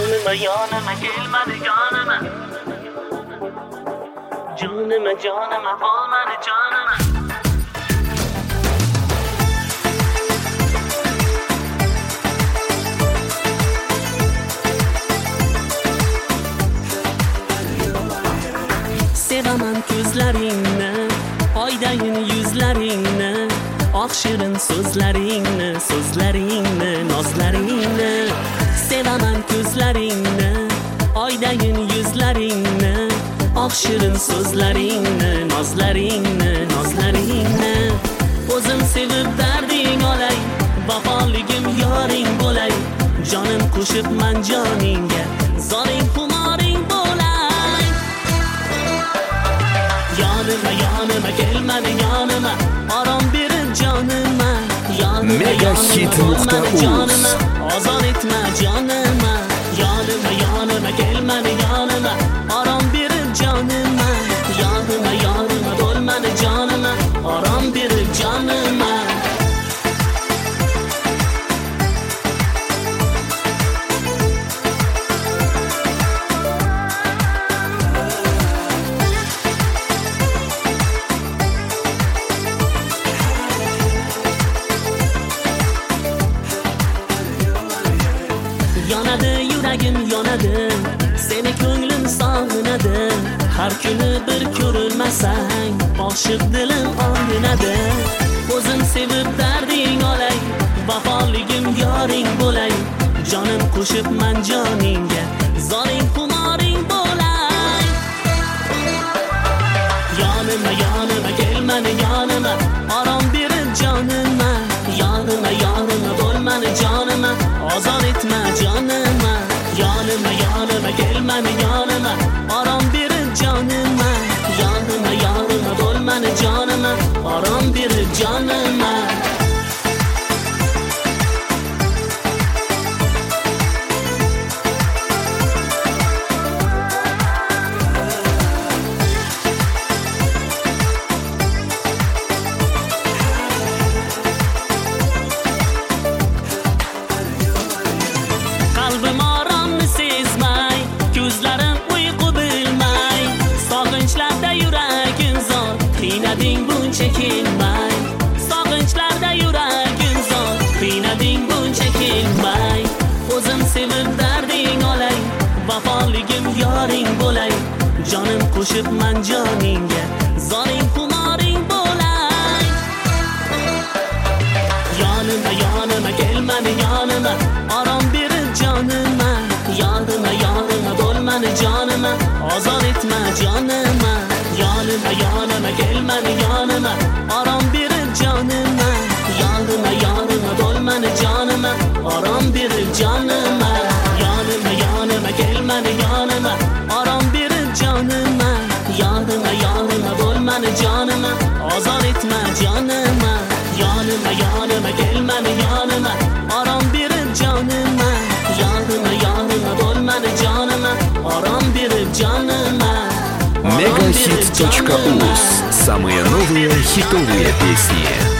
Yonima yonima kelmadi yonima. Jonima jonima olmadi jonima. Sevaman ko'zlaringni, oydayin yuzlaringni, oq shirin so'zlaringni, nozlaringni. Sevaman ko'zlaringni, oydayin yuzlaringni, oq shirin so'zlaringni, nozlaringni. O'zim sevib darding olay, vafoligim yoring bo'lay. Jonim qo'shib man joningga, zoring xumoring bo'lay. Yonima kelmadi yonima, orom berin jonima. Megahit.uz ozon etma jonima. Yonima kelmadi yonima, orom berin jonima. Yonima bo'lmadi jonima, orom berin jonima. Yonadi yuragim yonadi, seni ko'nglim sog'inadi. Har kuni bir ko'rilmasang, oshiq dilim olinadi. O'zim sevib darding olay, vafoligim yoring bo'lay. Jonim qo'shib man joningga, zoring xumoring bo'lay. Yonima kelmadi yonima, orom berin jonima. Yonima bo'lmadi jonima, ozon etma jonima. Yonima kelmadi yonima, orom berin jonima. Yonima bo'lmadi jonima, orom berin jonima. Qalbim oromni sezmay, ko'zlarim uyqu bilmay. Sog'inchlarda yuragim zor, qiynading buncha kelmay. Sog'inchlarda yuragim zor, qiynading buncha kelmay. O'zim sevib darding olay, vafoligim yoring bo'lay. Jonim qo'shib man joningga, zoring xumoring bo'lay. Yonima kelmadi yonima, orom berin jonima. Yonima bo'lmadi jonima, ozon etma jonima. Yonima kelmadi yonima, orom berin jonima. Yonima bo'lmadi jonima, orom berin jonima. Yonima kelmadi yonima, orom berin jonima. Yonima bo'lmadi jonima, ozon etma jonima. Yonima kelmadi yonima, orom berin jonima. Yonima bo'lmadi jonima, orom berin jonima. Megahit.uz. Самые новые хитовые песни.